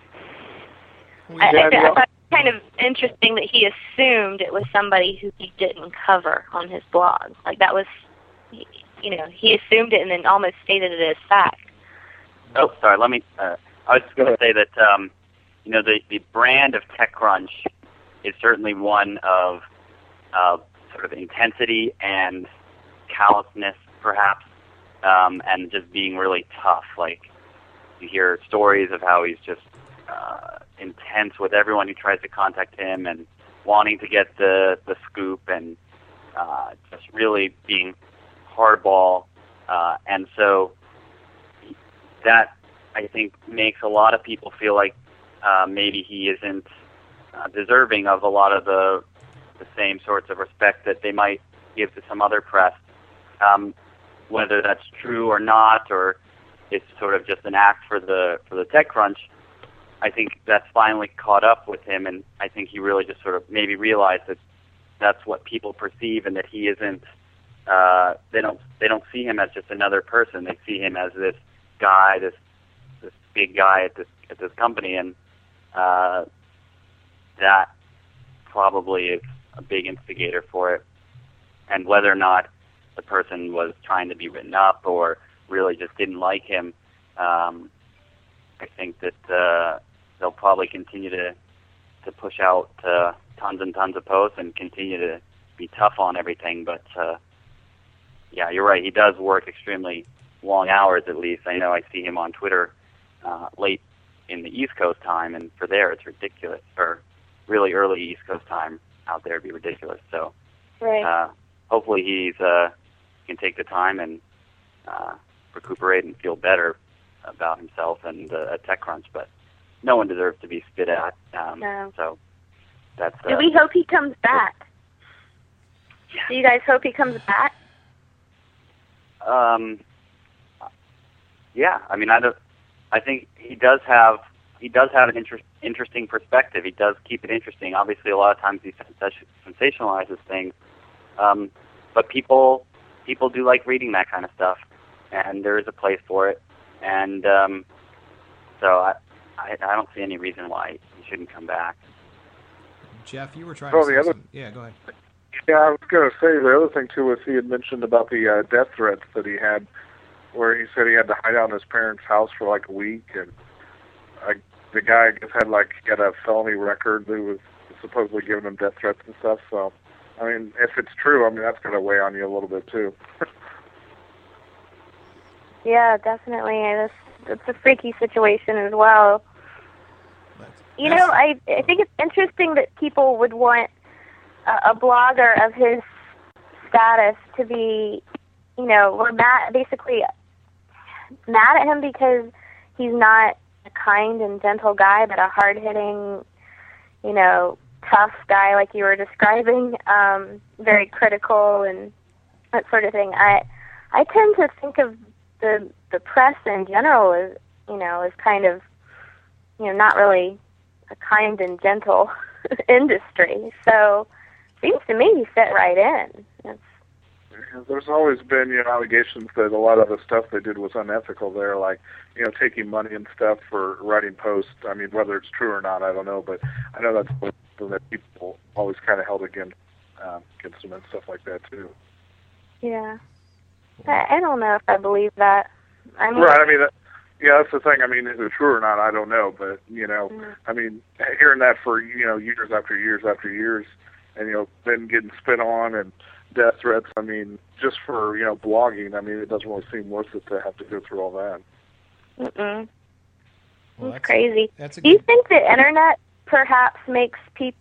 I thought it was kind of interesting that he assumed it was somebody who he didn't cover on his blog. Like, that was, he assumed it and then almost stated it as fact. Oh, sorry. Let me. I was just going to say that the brand of TechCrunch is certainly one of sort of intensity and callousness, perhaps, and just being really tough. Like, you hear stories of how he's just intense with everyone who tries to contact him and wanting to get the scoop, and just really being hardball. And so that, I think, makes a lot of people feel like maybe he isn't deserving of a lot of the same sorts of respect that they might give to some other press. Whether that's true or not, or it's sort of just an act for the TechCrunch, I think that's finally caught up with him, and I think he really just sort of maybe realized that that's what people perceive, and that he isn't. They don't see him as just another person. They see him as this guy, this big guy at this company, and that probably is a big instigator for it. And whether or not the person was trying to be written up or really just didn't like him, I think that they'll probably continue to push out tons and tons of posts and continue to be tough on everything. But yeah, you're right. He does work extremely long hours, at least. I know I see him on Twitter late in the East Coast time, and for there it's ridiculous. Or really early East Coast time out there would be ridiculous. So right. Hopefully he can take the time and recuperate and feel better about himself and at TechCrunch. But no one deserves to be spit at. No. So that's. Do we hope he comes back? Yeah. Do you guys hope he comes back? Yeah. I mean, I think he does have an interesting perspective. He does keep it interesting. Obviously, a lot of times he sensationalizes things, but people do like reading that kind of stuff, and there is a place for it. And so I don't see any reason why he shouldn't come back. Jeff, you were trying to say something. Yeah, go ahead. Yeah, I was going to say the other thing, too, was he had mentioned about the death threats that he had, where he said he had to hide out in his parents' house for like a week, and the guy I guess had a felony record who was supposedly giving him death threats and stuff. So, I mean, if it's true, I mean, that's going to weigh on you a little bit, too. Yeah, definitely. It's a freaky situation as well. I think it's interesting that people would want a blogger of his status to be, we're basically mad at him because he's not a kind and gentle guy, but a hard-hitting, tough guy like you were describing, very critical and that sort of thing. I tend to think of the press in general as, as kind of, not really a kind and gentle industry. So it seems to me you fit right in. There's always been, allegations that a lot of the stuff they did was unethical there, like, taking money and stuff for writing posts. I mean, whether it's true or not, I don't know, but I know that's something that people always kind of held against them and stuff like that, too. Yeah. I don't know if I believe that. Right, I mean, that's the thing. I mean, is it true or not? I don't know, but, I mean, hearing that for, years after years after years, and, then getting spit on and death threats, I mean, just for, blogging, I mean, it doesn't really seem worth it to have to go through all that. Mm-mm. Well, it's crazy. Do you think the internet perhaps makes people,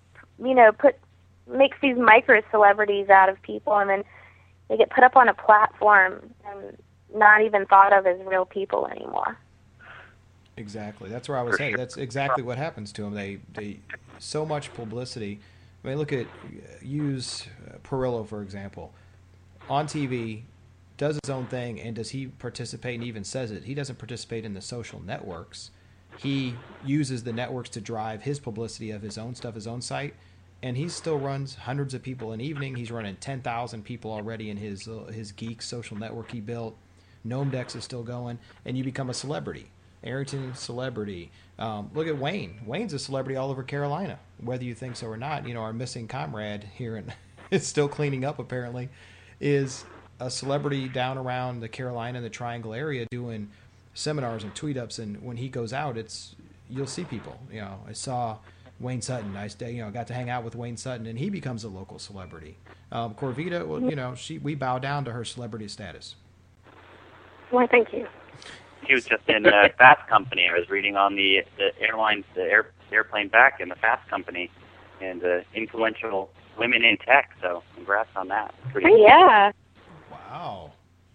makes these micro-celebrities out of people, and then they get put up on a platform and not even thought of as real people anymore? Exactly. That's where I was headed. That's exactly what happens to them. They so much publicity. I mean, use Perillo, for example. On TV, does his own thing, and does he participate and even says it? He doesn't participate in the social networks. He uses the networks to drive his publicity of his own stuff, his own site, and he still runs hundreds of people an evening. He's running 10,000 people already in his geek social network he built. Gnomedex is still going, and you become a celebrity. Arrington, celebrity. Look at Wayne. Wayne's a celebrity all over Carolina, whether you think so or not. Our missing comrade here, and it's still cleaning up apparently, is a celebrity down around the Carolina and the Triangle area doing seminars and tweet-ups, and when he goes out, you'll see people. I saw Wayne Sutton. I got to hang out with Wayne Sutton, and he becomes a local celebrity. Corvita, well, we bow down to her celebrity status. Why, thank you. He was just in Fast Company. I was reading on the airlines, airplane back in the Fast Company, and influential women in tech. So congrats on that. Pretty cool. Yeah. Wow.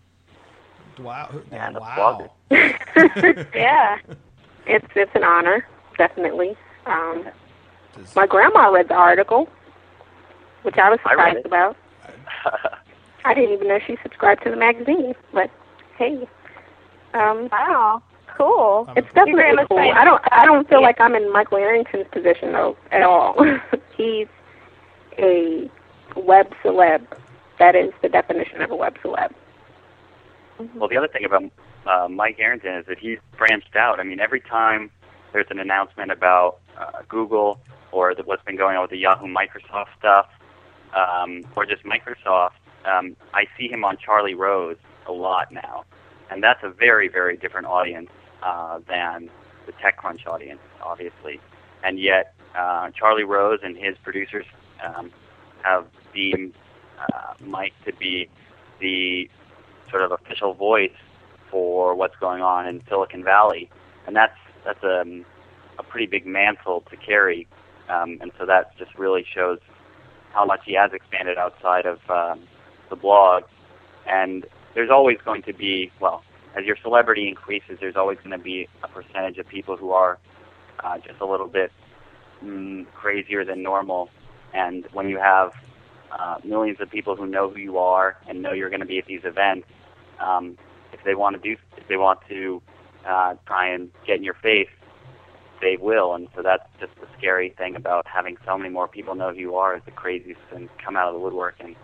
Wow. Yeah, wow. Yeah. It's an honor, definitely. My grandma read the article, which I was surprised about. I didn't even know she subscribed to the magazine, but hey. Wow. Cool. It's definitely cool. I don't feel like I'm in Michael Arrington's position, though, at all. He's a web celeb. That is the definition of a web celeb. Well, the other thing about Mike Arrington is that he's branched out. I mean, every time there's an announcement about Google or what's been going on with the Yahoo Microsoft stuff, or just Microsoft, I see him on Charlie Rose a lot now. And that's a very, very different audience than the TechCrunch audience, obviously. And yet, Charlie Rose and his producers have deemed Mike to be the sort of official voice for what's going on in Silicon Valley. And that's a pretty big mantle to carry. And so that just really shows how much he has expanded outside of the blog. And there's always going to be, well, as your celebrity increases, there's always going to be a percentage of people who are just a little bit crazier than normal. And when you have millions of people who know who you are and know you're going to be at these events, if they want to try and get in your face, they will. And so that's just the scary thing about having so many more people know who you are, is the craziest and come out of the woodwork. And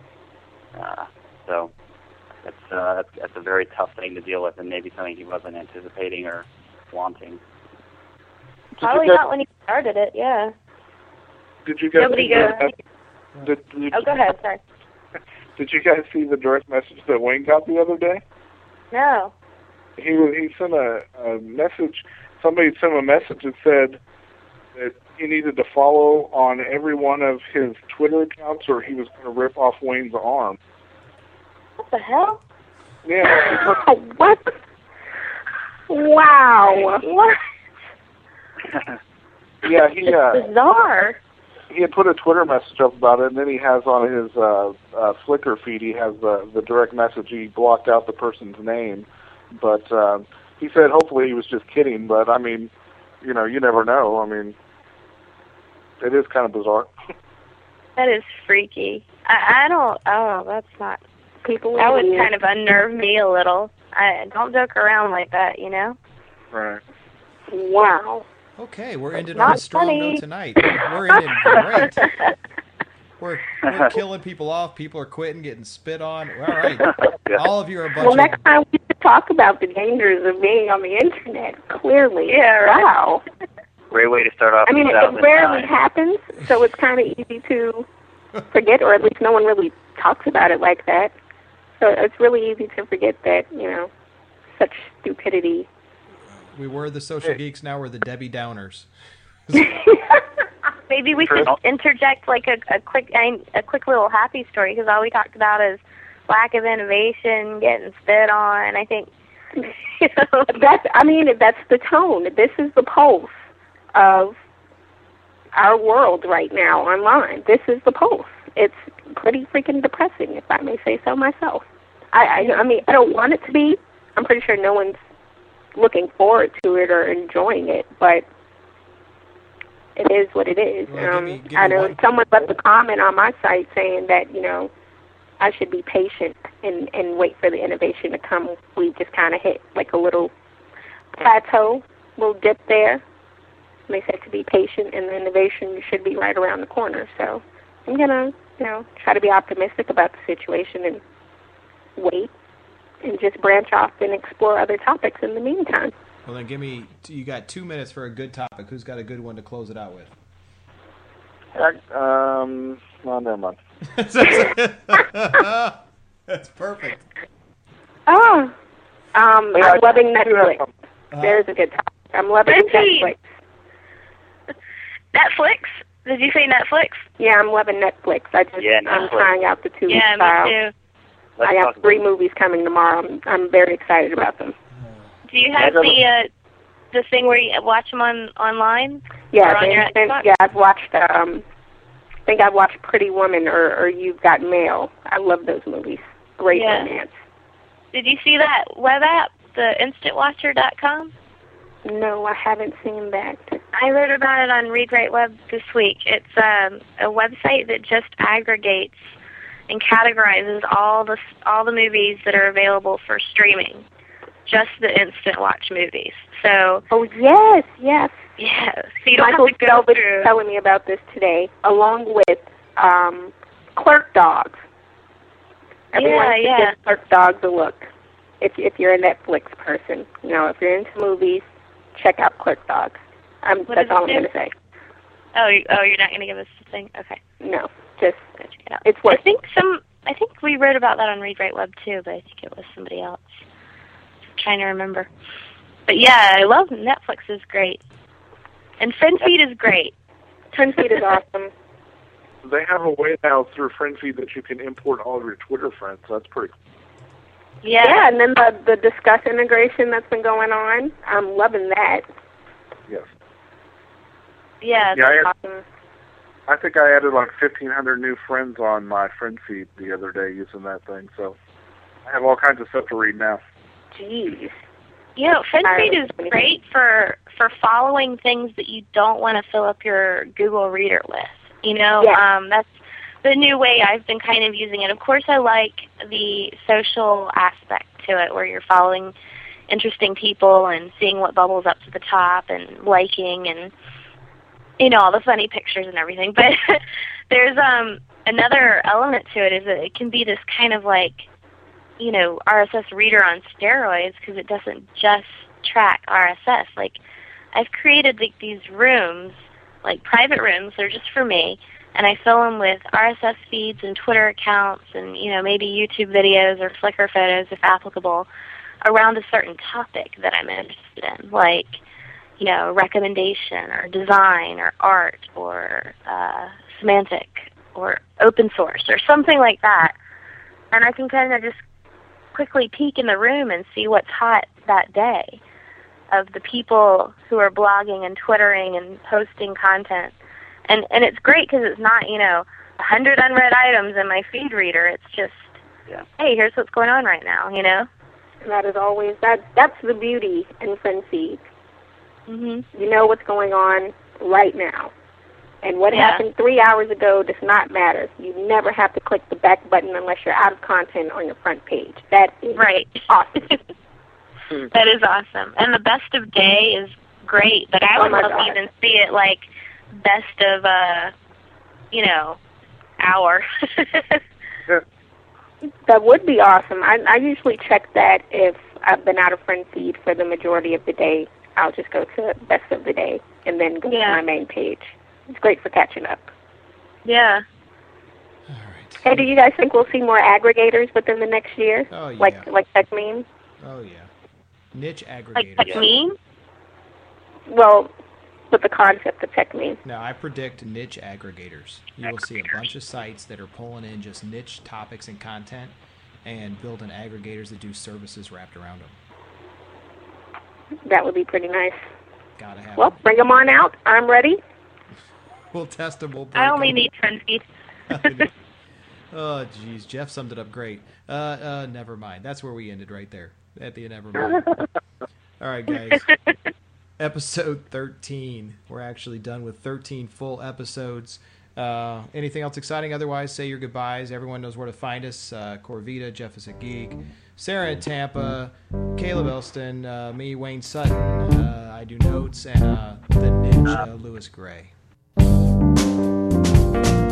so that's a very tough thing to deal with, and maybe something he wasn't anticipating or wanting. Probably not when he started it, yeah. Did you guys go ahead, sorry. Did you guys see the direct message that Wayne got the other day? No. He sent a message. Somebody sent him a message that said that he needed to follow on every one of his Twitter accounts or he was going to rip off Wayne's arm. What the hell? Yeah. What? Wow. What? Yeah, it's bizarre. He had put a Twitter message up about it, and then he has on his Flickr feed, he has the direct message. He blocked out the person's name, but he said hopefully he was just kidding, but I mean, you never know. I mean, it is kind of bizarre. That is freaky. I don't, that's not People That are would weird. kind of unnerve me a little. I don't joke around like that, you know? Right. Wow. Okay, we're ending Not on a strong funny. note tonight. We're ending great. We're killing people off. People are quitting, getting spit on. All right. All of you are a bunch Well, of... next time we should talk about the dangers of being on the internet. Clearly. Yeah, right. Wow. Great way to start off. I mean, it 2009. rarely happens, so it's kind of easy to forget, or at least no one really talks about it like that. So it's really easy to forget that, such stupidity. We were the social geeks, now we're the Debbie Downers. Maybe we should interject like a quick little happy story, because all we talked about is lack of innovation, getting spit on. I think that's the tone. This is the pulse of our world right now online. This is the pulse. It's pretty freaking depressing, if I may say so myself. I mean, I don't want it to be. I'm pretty sure no one's looking forward to it or enjoying it, but it is what it is. Well, give me I know one. someone left a comment on my site saying that, I should be patient and wait for the innovation to come. We just kind of hit like a little plateau, little dip there. And they said to be patient, and the innovation should be right around the corner. So I'm going to, try to be optimistic about the situation and wait and just branch off and explore other topics in the meantime. Well, then you got 2 minutes for a good topic. Who's got a good one to close it out with? Well, never mind. That's perfect. Oh, I'm loving I do have Netflix. some. There's a good topic. I'm loving Indeed. Netflix. Netflix. Did you say Netflix? Yeah, I'm loving Netflix. I'm Netflix. trying out the 2 week Yeah, trial. me too. Let's I talk got about 3 movies coming tomorrow. I'm very excited about them. Do you have the thing where you watch them online? Yeah, Or on your Xbox? I've watched. I think I've watched Pretty Woman or You've Got Mail. I love those movies. Great Yeah. romance. Did you see that web app, the InstantWatcher.com? No, I haven't seen that. I wrote about it on Read Write Web this week. It's a website that just aggregates and categorizes all the movies that are available for streaming, just the Instant Watch movies. So Oh yes. yeah, so you don't Michael have to go Selvig through. was telling me about this today, along with Clerk Dogs. Everyone should Yeah. give Clerk Dogs a look. If you're a Netflix person, if you're into movies, check out Clerk Dogs. What That's does all it I'm do? going to say. Oh, you're not going to give us the thing? Okay. No, just Go check it out. it's worth. I think we wrote about that on Read Write Web too, but I think it was somebody else. I'm trying to remember. But yeah, I love Netflix is great. And FriendFeed is great. FriendFeed is awesome. They have a way now through FriendFeed that you can import all of your Twitter friends. That's pretty cool. Yeah, and then the Discuss integration that's been going on, I'm loving that. Yes. Yeah. Awesome. I think I added like 1,500 new friends on my friend feed the other day using that thing. So I have all kinds of stuff to read now. Jeez. FriendFeed is great for following things that you don't want to fill up your Google Reader with. Yeah. That's the new way I've been kind of using it. Of course, I like the social aspect to it, where you're following interesting people and seeing what bubbles up to the top and liking and all the funny pictures and everything. But there's another element to it, is that it can be this kind of like RSS reader on steroids, because it doesn't just track RSS. Like, I've created like these rooms, like private rooms. They're just for me, and I fill them with RSS feeds and Twitter accounts and maybe YouTube videos or Flickr photos if applicable, around a certain topic that I'm interested in, like recommendation or design or art or semantic or open source or something like that. And I can kind of just quickly peek in the room and see what's hot that day of the people who are blogging and Twittering and posting content. And it's great because it's not, 100 unread items in my feed reader. It's just, hey, here's what's going on right now, That is always, that's the beauty in FriendFeed. Mm-hmm. You know what's going on right now. And what happened 3 hours ago does not matter. You never have to click the back button unless you're out of content on your front page. That is awesome. That is awesome. And the best of day is great, but I would love to even see it like best of, hour. That would be awesome. I usually check that if I've been out of friend feed for the majority of the day. I'll just go to best of the day and then go to my main page. It's great for catching up. Yeah. All right. Hey, do you guys think we'll see more aggregators within the next year? Oh, yeah. Like TechMeme? Oh, yeah. Niche aggregators. Like TechMeme? Well, with the concept of TechMeme. No, I predict niche aggregators. You will see a bunch of sites that are pulling in just niche topics and content and building aggregators that do services wrapped around them. That would be pretty nice. Gotta have Well, them. bring them on out. I'm ready. We'll test them. We'll break I only them. need friend feed. Oh, geez. Jeff summed it up great. Never mind. That's where we ended right there. At the never mind. All right, guys. Episode 13. We're actually done with 13 full episodes. Anything else exciting? Otherwise, say your goodbyes. Everyone knows where to find us. Corvita, Jeff is a Geek, Sarah in Tampa, Caleb Elston, me, Wayne Sutton, I do notes, and the Ninja, Lewis Gray.